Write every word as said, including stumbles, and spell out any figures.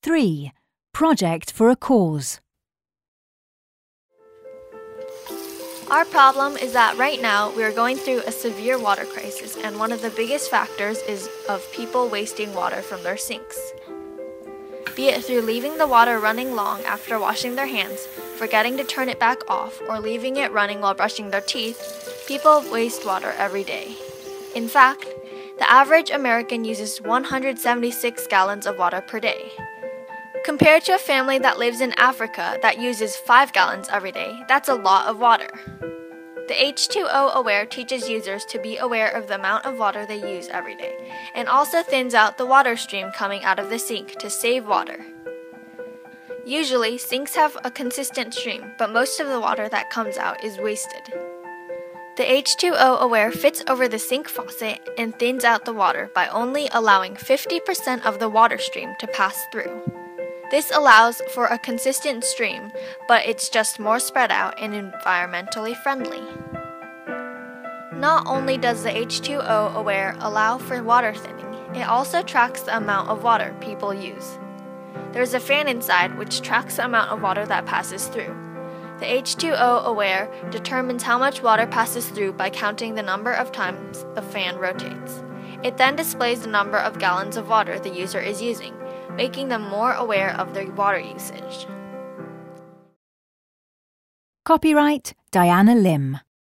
three. Project for a cause. Our problem is that right now we are going through a severe water crisis, and one of the biggest factors is of people wasting water from their sinks. Be it through leaving the water running long after washing their hands, forgetting to turn it back off, or leaving it running while brushing their teeth, people waste water every day. In fact, the average American uses one hundred seventy-six gallons of water per day. Compared to a family that lives in Africa that uses five gallons every day, that's a lot of water. The H two O Aware teaches users to be aware of the amount of water they use every day, and also thins out the water stream coming out of the sink to save water. Usually, sinks have a consistent stream, but most of the water that comes out is wasted. The H two O Aware fits over the sink faucet and thins out the water by only allowing fifty percent of the water stream to pass through. This allows for a consistent stream, but it's just more spread out and environmentally friendly. Not only does the H two O Aware allow for water thinning, it also tracks the amount of water people use. There's a fan inside which tracks the amount of water that passes through. The H two O Aware determines how much water passes through by counting the number of times the fan rotates. It then displays the number of gallons of water the user is using, making them more aware of their water usage. Copyright Diana Lim.